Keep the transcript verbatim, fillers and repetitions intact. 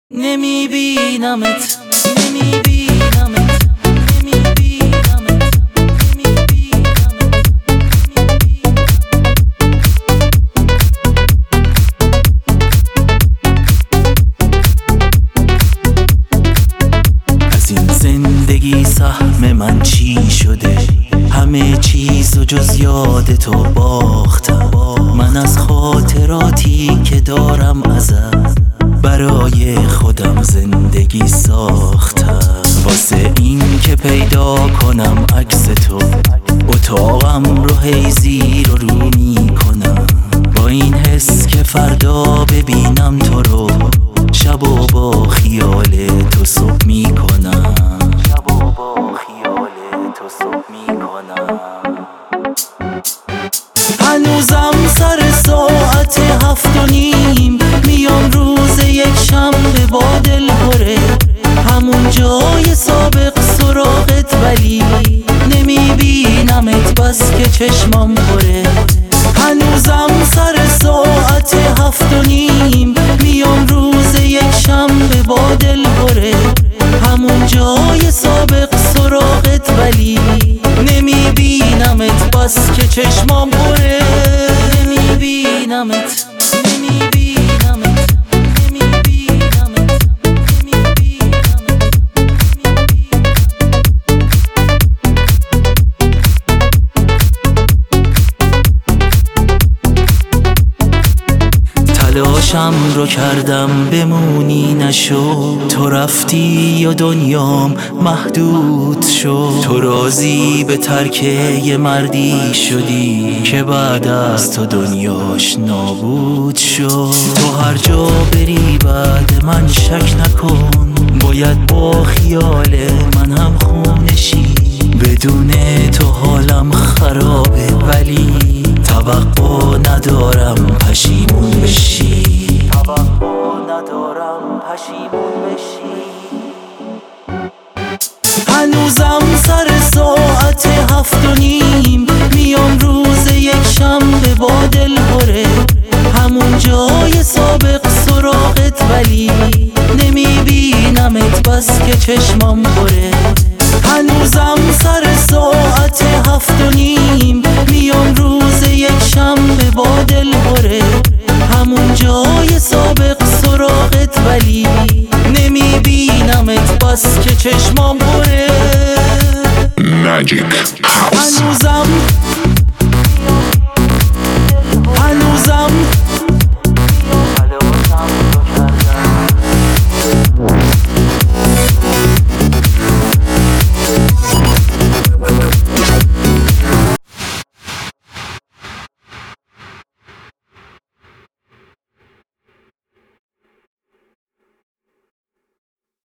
نمیبینمت نمیبینمت نمیبینمت از این زندگی سهم من چی شده؟ همه چیز و جز یاد تو باختم. من از خاطراتی که دارم ازت برای خودم زندگی ساختم. واسه این که پیدا کنم عکس تو اتاقم رو هی زیر و رو می کنم، با این حس که فردا ببینم تو رو شب و با خیال تو صبح می کنم. شب و با خیال تو صبح می کنم. هنوزم سر ساعت هفت و نیم میام روز یک شنبه با دل پره، همون جای سابق سراغت ولی نمیبینمت بس که چشمام پره. هنوزم سر ساعت هفت و نیم میام روز یک شنبه با دل پره، همون جای سابق سراغت ولی نمیبینمت بس که چشمام پره. نمیبینمت نمیبینمت نمیبینمت تلاشم رو کردم بمونی نشو، تو رفتی و دنیام محدود شد. تو راضی به ترک یه مردی شدی که بعد از تو دنیاش نابود شد. تو هر جا بری بعد من شک نکن، باید با خیال من هم خونشی. بدون تو حالم خرابه ولی توقع ندارم پشیمون بشی. توقع ندارم پشیمون بشی. هنوزم سر ساعت هفت و نیم میام روز یک شنبه با دل پره، همون جای سابق سراغت ولی نمیبینمت بس که چشمام پره. هنوزم سر ساعت هفت و نیم میام روز یک شنبه با دل پره، همون جای سابق سراغت ولی نمیبینمت بس که چشمام پره. Magic House. هنوزم